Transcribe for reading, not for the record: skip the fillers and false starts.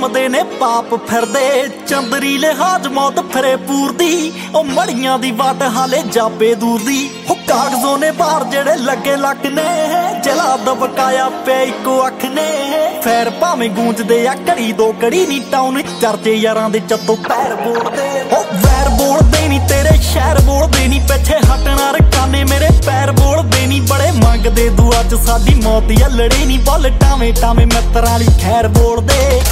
ਘੁੰਮਦੇ ਨੇ ਪਾਪ ਫਿਰਦੇ ਚੰਦਰੀ ਲਿਹਾਜ਼ ਮੌਤ ਫਿਰੇ ਪੂਰਦੀ ਉਹ ਮੜੀਆਂ ਦੀ ਵਾਟ ਹਾਲੇ ਜਾਪੇ ਦੂਰ ਦੀ ਉਹ ਕਾਗਜ਼ੋਂ ਨੇ ਬਾਹਰ ਜਿਹੜੇ ਲੱਗੇ ਲੱਕ ਨੇ ਜਲਾ ਦਬਕਾਇਆ ਪਿਆ ਇੱਕੋ ਅੱਖ ਨੇ ਫੈਰ ਭਾਵੇਂ ਗੂੰਜਦੇ ਆ ਘੜੀ ਦੋ ਘੜੀ ਨੀ ਟਾਊਨ ਚਰਚੇ ਯਾਰਾਂ ਦੇ ਚੱਤੋਂ ਪੈਰ ਬੋਲਦੇ ਉਹ ਵੈਰ ਬੋਲਦੇ ਨੀ ਤੇਰੇ ਸ਼ਹਿਰ ਬੋਲਦੇ ਨੀ ਪਿੱਛੇ ਹਟਣਾ ਰਕਾਨੇ ਮੇਰੇ ਪੈਰ ਬੋਲਦੇ ਨੀ ਬੜੇ ਮੰਗਦੇ ਦੁਆ ਚ ਸਾਡੀ ਮੌਤ ਆ ਲੜੇ ਨੀ ਬੁੱਲ ਟਾਵੇਂ ਟਾਵੇਂ ਮਿੱਤਰਾਂ ਲਈ ਖੈਰ ਬੋਲਦੇ